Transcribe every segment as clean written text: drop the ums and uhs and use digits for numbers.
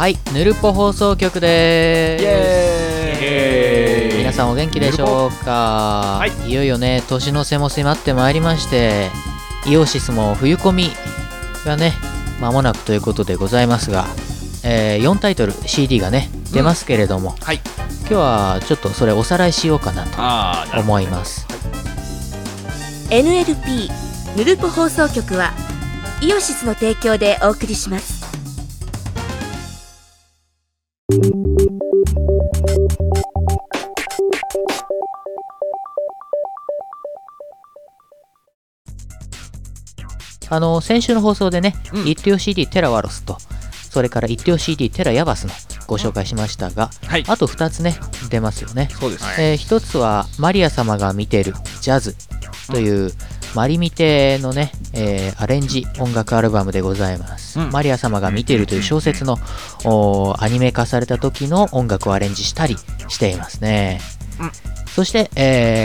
はい、ヌルポ放送局でーす。皆さんお元気でしょうか。はい、いよいよね、年の瀬も迫ってまいりまして、イオシスも冬コミがね、間もなくということでございますが、4タイトル CD がね、出ますけれども、はい、今日はちょっとそれおさらいしようかなと思います。 NLP ヌルポ放送局はイオシスの提供でお送りします。 先週の放送でね、イットヨ CD テラワロスと、それからイットヨ CD テラヤバスのご紹介しましたが、はい、あと2つね出ますよね。 そうです。 1つはマリア様が見てるジャズという、マリミテのね、アレンジ音楽アルバムでございます。マリア様が見てるという小説のアニメ化された時の音楽をアレンジしたりしていますね。そして、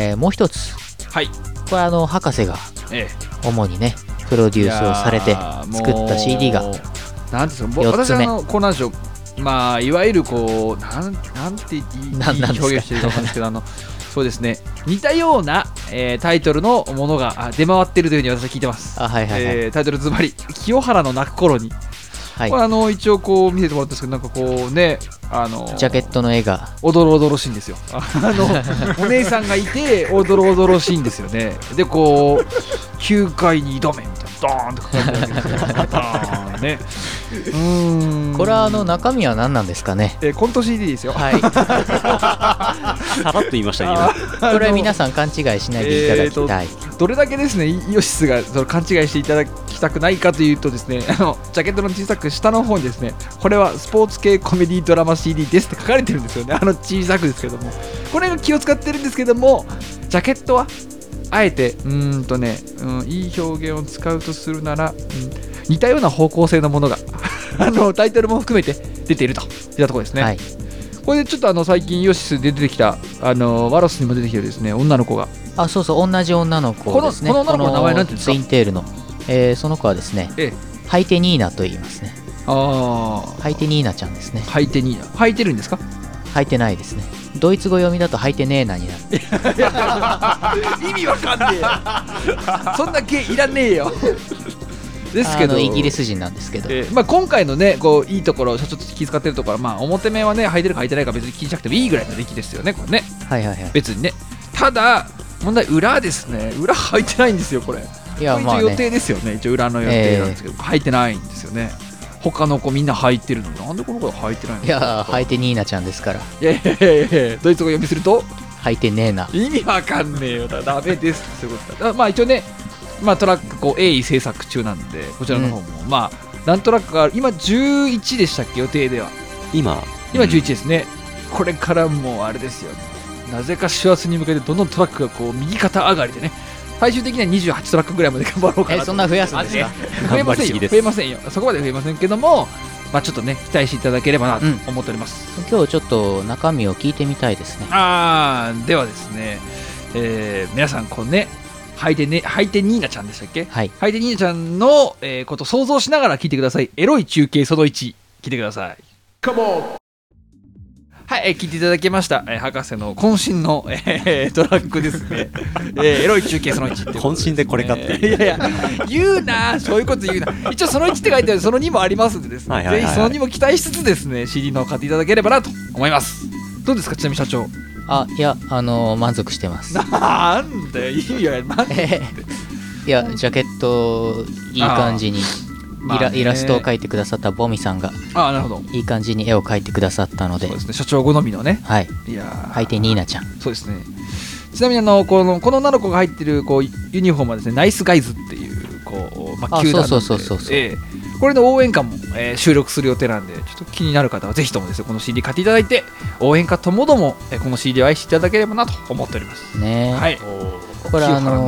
もう一つ、はい、これ博士が主にね、プロデュースをされて作った CD がなんですか、私こうなんでしょう、まあいわゆるこうなんていい表現してるか分かるんですけどそうですね、似たような、タイトルのものが出回ってるというふうに私は聞いてます。タイトルズバリ清原の泣く頃に、はい、これ一応こう見せてもらったんですけど、なんかこうね、 ジャケットの絵がおどろおどろしいんですよ。お姉さんがいておどろおどろしいんですよね。でこう9回に挑めみたいなドーンと書かれてるわけですよ。ドーンね。 これは中身は何なんですかね。 コント CD ですよ。はい。 さらっと言いました今。 これは皆さん勘違いしないでいただきたい。 どれだけですね、イオシスがその勘違いしていただきたくないかというとですね、ジャケットの小さく下の方にですね、これはスポーツ系コメディドラマ CD ですって書かれてるんですよね。小さくですけども、これが気を使ってるんですけども、ジャケットはあえていい表現を使うとするなら、似たような方向性のものがタイトルも含めて出ているといったところですね。はい、これでちょっと最近イオシスで出てきたワロスにも出てきてるですね、女の子が、 そうそう、同じ女の子ですね。 この女の子の名前なんていうんですか。 ツインテールの、その子はですね、ハイテニーナと言いますね。ハイテニーナちゃんですね。 ハイテニーナ、履いてるんですか。 履いてないですね。ドイツ語読みだと履いてねえなになる。 意味わかんねえよ。そんな系いらねえよ。ですけどイギリス人なんですけど、 今回のね、こういいところ、ちょっと気遣ってるところ、表面はね、履いてるか履いてないか別に気にしなくてもいいぐらいの出来ですよね、これね。別にね。ただ問題、裏ですね。裏履いてないんですよ、これ。いや、一応予定ですよね。一応裏の予定なんですけど、履いてないんですよね。他の子みんな履いてるのに、なんでこの子は履いてないの。 いや、履いてニーナちゃんですから。 いや、ドイツ語読みすると履いてねえな。 意味わかんねえよ。ダメですってことだ。一応ね、トラックこう鋭意制作中なんで、こちらの方も、何トラックが今11でしたっけ、予定では。今11ですね。これからもうあれですよ、なぜか師走に向けてどんどんトラックがこう右肩上がりでね、最終的には28トラックぐらいまで頑張ろうかなと。 そんな増やすんですか。 増えませんよ、増えませんよ、そこまで増えませんけども、ちょっとね、期待していただければなと思っております。 今日ちょっと中身を聞いてみたいですね。 ではですね、皆さんこうね、履いてニーナちゃんでしたっけ。はい、履いてニーナちゃんの、ことを想像しながら聞いてください。エロい中継その1、聞いてください。カモン。はい、聞いていただきました。博士の渾身の、トラックですね。エロい中継その1って、 渾身でこれかって、 いや言うな、そういうこと言うな。一応その1って書いてある、その2もありますんでですね、ぜひその2も期待しつつですね、 CD の買っていただければなと思います。どうですか、ちなみに社長。 いや、満足してます。 なんだよ、意味は満足って。 いや、ジャケットいい感じにイラストを描いてくださったボミさんが、 なるほど、 いい感じに絵を描いてくださったので、 そうですね、社長好みのね。 はい。履いてニーナちゃん。 そうですね。ちなみにこの女の子が入ってるこうユニフォームはですね、ナイスガイズっていうこう球団そうこれの応援歌も、収録する予定なんで、ちょっと気になる方はぜひともですね、この CD 買っていただいて、応援歌ともども、この CD を愛していただければなと思っておりますね。はい。これ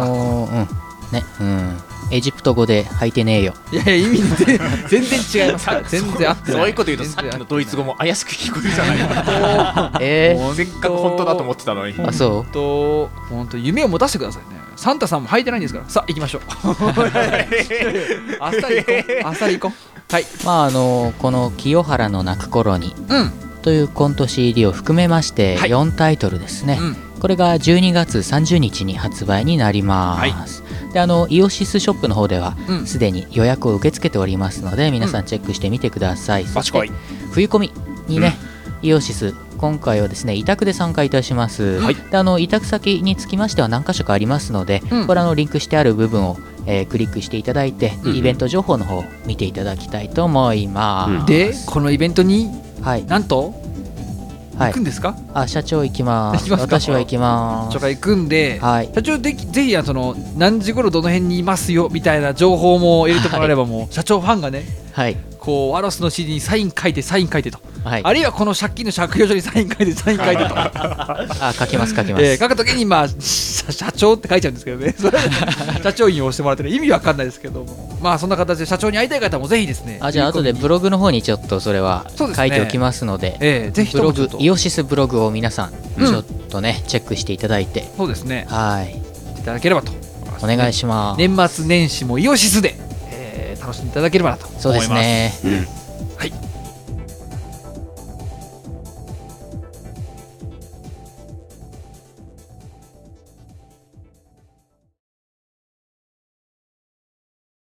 エジプト語で履いてねえよ。 いや意味全然違いますから。全然合ってない。 そういうこと言うとさっきのドイツ語も怪しく聞こえるじゃない。せっかく本当だと思ってたのに。 本当夢を持たせてくださいね。サンタさんも履いてないんですから。さあ行きましょう。あっさり行こう。 はい。 この清原の泣く頃にうん。 というコント CD を含めましてはい 4タイトルですね、 うん。 これが12月30日に発売になります、でイオシスショップの方ではうんすでに予約を受け付けておりますので、皆さんチェックしてみてください、そして冬込みにね、イオシス今回はですね委託で参加いたします、 はいで委託先につきましては何箇所かありますので、 うんこれリンクしてある部分を、クリックしていただいて、 うんイベント情報の方を見ていただきたいと思います、 で、このイベントにはいなんとはい行くんですか？ 社長行きます行きますか私は行きます社長が行くんで、 はい社長ぜひ何時頃どの辺にいますよみたいな情報も入れてもらえれば、もう社長ファンがね、 はいこうワロスの CD にサイン書いてと、 はいあるいはこの借金の借用書にサイン書いてと書きます書きます、 書くときに社長って書いちゃうんですけどね、それ社長印を押してもらってね、意味わかんないですけども、そんな形で社長に会いたい方もぜひですね、 じゃあ後でブログの方にちょっとそれはそうですね書いておきますので、 ぜひブログともちょっとイオシスブログを皆さんちょっとね、チェックしていただいて、 そうですね、 はいいただければとお願いします。 年末年始もイオシスで、楽しんでいただければなとそうですね。 うん